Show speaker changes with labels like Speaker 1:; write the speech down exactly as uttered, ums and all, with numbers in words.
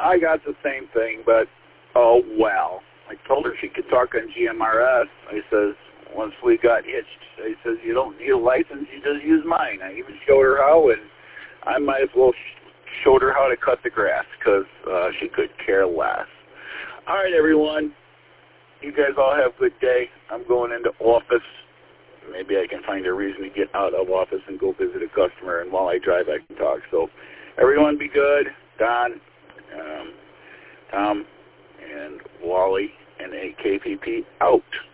Speaker 1: I got the same thing, but, oh, well. I told her she could talk on G M R S. I says, once we got hitched, I says, you don't need a license, you just use mine. I even showed her how, and I might as well sh- showed her how to cut the grass because uh, she could care less. All right, everyone. You guys all have a good day. I'm going into office. Maybe I can find a reason to get out of office and go visit a customer, and while I drive, I can talk. So everyone be good. Don, um, Tom, and Wally, and A K P P out.